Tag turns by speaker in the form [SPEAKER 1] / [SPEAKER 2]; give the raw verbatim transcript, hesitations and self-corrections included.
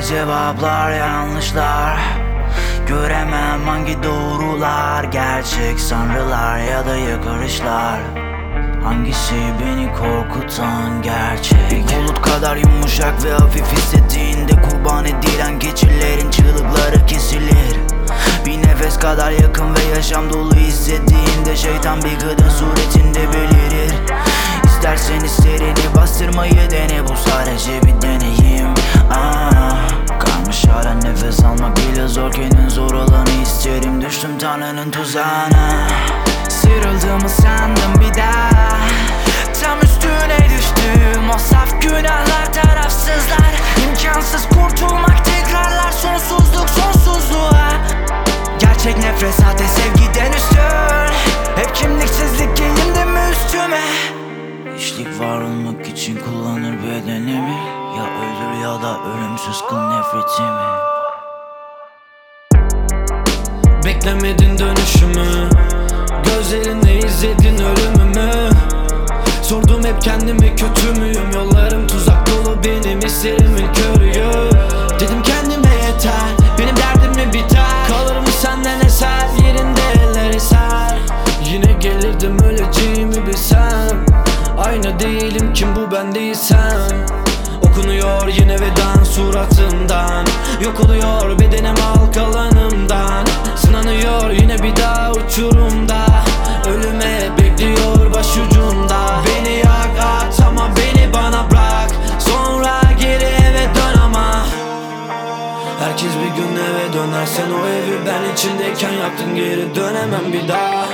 [SPEAKER 1] cevaplar yanlışlar. Göremem hangi doğrular gerçek, sanrılar ya da yakarışlar. Hangisi beni korkutan gerçek? Bir bulut kadar yumuşak ve hafif hissettiğinde kurban edilen keçilerin çığlıkları kesilir. Bir nefes kadar yakın ve yaşam dolu hissettiğinde şeytan bir kadın suretinde belirir. İstersen hislerini bastırmayı dene, bu sadece bir deneyim. ah, Kalmış hala nefes almak bile zorken en zor olanı isterim. Düştüm Tanrı'nın tuzağına, sıyrıldığımı sandım bir daha. Tam üstüne düştüm o saf günahlar, tarafsızlar. İmkansız kurtulmak, tekrarlar sonsuzluk sonsuzluğa. Gerçek nefret sahte sevgiden üstün. Hep kimliksizlik giyindim mi üstüme? İşlik var olmak için kullanır bedenimi. Ya öldür ya da ölümsüz kıl nefretimi.
[SPEAKER 2] Beklemedin dönüşümü, gözlerinde izledin ölümümü. Sordum hep kendime, kötü müyüm? Yollarım tuzak dolu, benim hislerimin körüyü. Dedim kendime yeter, benim derdim mi biter? Kalır mı senden eser, yerinde eller eser. Yine gelirdim öleceğimi bilsem. Aynı değilim, kim bu ben değilsem. Okunuyor yine vedan suratımdan. Yok oluyor bedenim halk alanımdan. Sınanıyor yine bir daha uçurumda. Ölüme bekliyor başucumda. Beni yak at ama beni bana bırak. Sonra geri eve dön ama. Herkes bir gün eve döner, sen o evi ben içindeyken yaktın, geri dönemem bir daha.